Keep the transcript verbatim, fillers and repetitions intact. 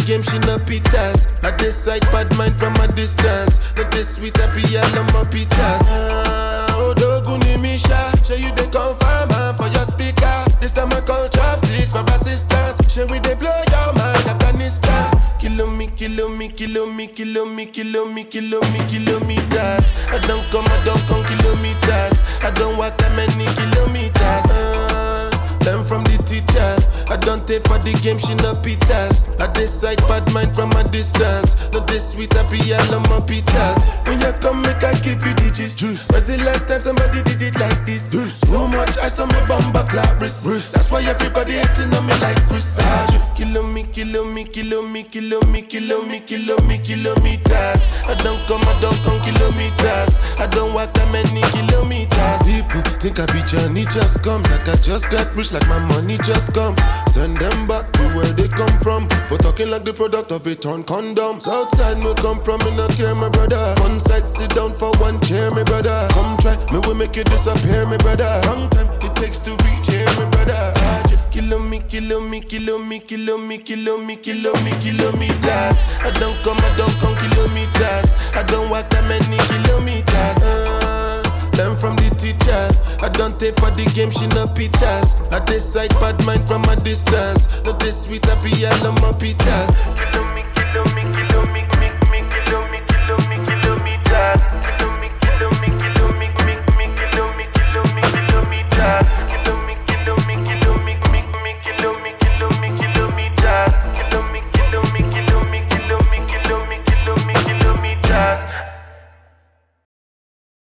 game, she no pitas. I decide bad mind from a distance. Not this sweet, happy, I love my pitas. Ah, oh, Doguni Misha, show you the confirm for your speaker. This time I call chopsticks for assistance. Show we they blow your mind, Afghanistan. Kilo me, kilo me, kilo me, kilo me, kilo me, kilo me, kilometers. I don't come, I don't come kilometers. I don't walk that many kilometers. Uh, learn from the teacher. I don't take for the game, she no pitas. I decide bad mind from a distance. Not this sweet, happy, I love my pitas. When you come, make I give you digits. Juice. When's the last time somebody did it like this? Juice. So much ice on me bumper clap wrist. That's why everybody hating on me like Chris. Ah, kilo me, kilo me, kilo me, kilo me, kilo me, kilo me, kilometers. I don't come, I don't come kilometers. I don't walk that many kilometers. People think I be Johnny just come. Like I just got rich, like my money just come. Send them back to where they come from. For talking like the product of a torn condom. Southside me come from, me not care, my brother. One side, sit down for one chair, my brother. Come try, me will make you disappear, my brother. Long time it takes to reach here, my brother. Kilo me, kilo me, kilo me, kilo me, kilo me, kilo me, kilometers. I don't come, I don't come kilometers. I don't walk that many kilometers. Uh, learn from the teacher. I don't take for the game, she no pitas. I decide bad mind from a distance. Not this sweet, happy, I love my pitas. Kilo me, kilo me, kilo me.